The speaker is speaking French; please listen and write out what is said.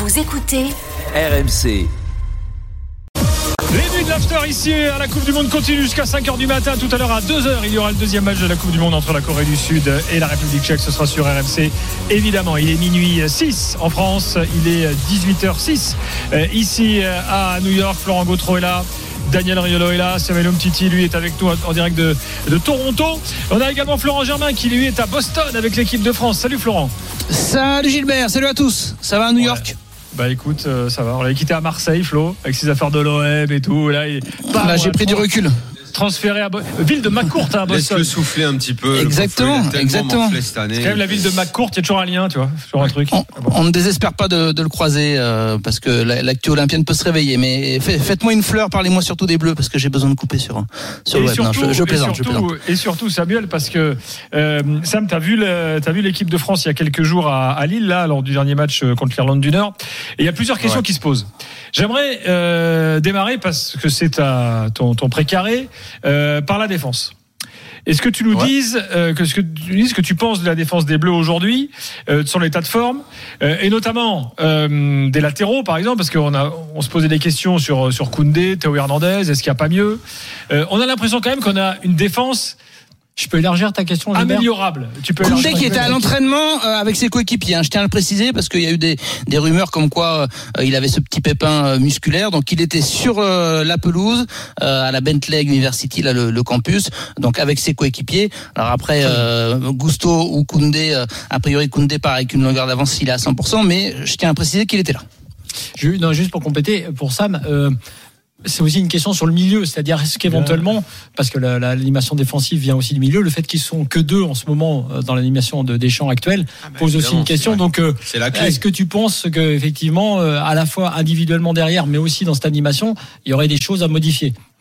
Vous écoutez RMC. Les nuits de l'after ici à la Coupe du Monde continuent jusqu'à 5h du matin. Tout à l'heure à 2h, il y aura le deuxième match de la Coupe du Monde entre la Corée du Sud et la République tchèque. Ce sera sur RMC. Évidemment, il est minuit 6 en France. Il est 18h06 ici à New York. Florent Gautreau est là. Daniel Riolo est là, Samuel Umtiti lui est avec nous en direct de Toronto. On a également Florent Germain qui lui est à Boston avec l'équipe de France. Salut Florent. Salut Gilbert, salut à tous. Ça va à New York? Bah écoute, ça va. On l'avait quitté à Marseille, Flo, avec ses affaires de l'OM et tout. Là, j'ai pris du recul. Transféré à ville de McCourt à Boston. Laisse-le souffler un petit peu. Exactement. C'est quand même la ville de McCourt, il y a toujours un lien, tu vois, toujours un truc. On ne désespère pas de le croiser parce que l'actu olympienne peut se réveiller. Mais faites-moi une fleur, parlez-moi surtout des Bleus parce que j'ai besoin de couper sur le web. Surtout, je plaisante. Et surtout Samuel, parce que Sam, t'as vu l'équipe de France il y a quelques jours à Lille là, lors du dernier match contre l'Irlande du Nord. Et il y a plusieurs questions qui se posent. J'aimerais démarrer parce que c'est ton précaré. Par la défense. Est-ce que tu nous dises ce que tu penses de la défense des Bleus aujourd'hui, de son état de forme, et notamment des latéraux par exemple, parce qu'on se posait des questions sur Koundé, Théo Hernandez, est-ce qu'il n'y a pas mieux? On a l'impression quand même qu'on a une défense. Je peux élargir ta question, Gilbert ? Améliorable. Koundé qui était à l'entraînement avec ses coéquipiers. Je tiens à le préciser parce qu'il y a eu des rumeurs comme quoi il avait ce petit pépin musculaire. Donc il était sur la pelouse à la Bentley University, là le campus. Donc avec ses coéquipiers. Alors après Gusto ou Koundé, a priori Koundé part avec une longueur d'avance s'il est à 100%. Mais je tiens à préciser qu'il était là. Juste pour compléter pour Sam. C'est aussi une question sur le milieu, c'est-à-dire est-ce qu'éventuellement, parce que l'animation défensive vient aussi du milieu, le fait qu'ils sont que deux en ce moment dans l'animation de Deschamps actuelle pose aussi une question. Donc, est-ce que tu penses que effectivement, à la fois individuellement derrière, mais aussi dans cette animation, il y aurait des choses à modifier?